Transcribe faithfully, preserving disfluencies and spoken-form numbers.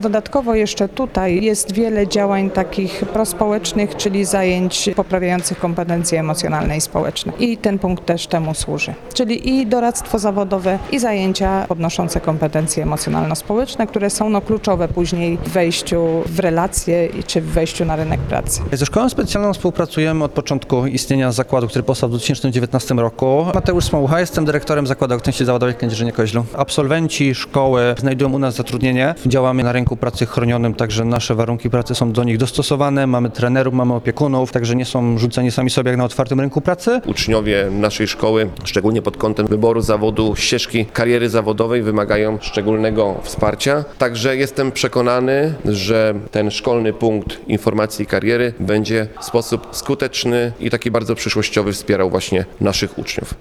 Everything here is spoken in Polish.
Dodatkowo jeszcze tutaj jest wiele działań takich prospołecznych, czyli zajęć poprawiających kompetencje emocjonalne i społeczne. I ten punkt też temu służy. Czyli i doradztwo zawodowe, i zajęcia podnoszące kompetencje emocjonalno-społeczne, które są no, kluczowe później w wejściu w relacje czy w wejściu na rynek pracy. Ze Szkołą Specjalną współpracujemy od początku istnienia zakładu, który powstał w dwa tysiące dziewiętnastym roku. Mateusz Smołucha, jestem dyrektorem Zakładu Aktywności Zawodowej w Kędzierzynie-Koźlu. Absolwenci szkoły znajdują u nas zatrudnienie. Działamy na rynku pracy chronionym, także nasze warunki pracy są do nich dostosowane. Mamy trenerów, mamy opiekunów, także nie są rzuceni sami sobie jak na otwartym rynku pracy. Uczniowie naszej szkoły, szczególnie pod kątem wyboru zawodu, ścieżki kariery zawodowej, wymagają szczególnego wsparcia. Także jestem przekonany, że ten szkolny punkt informacji i kariery będzie w sposób skuteczny i taki bardzo przyszłościowy wspierał właśnie naszych uczniów.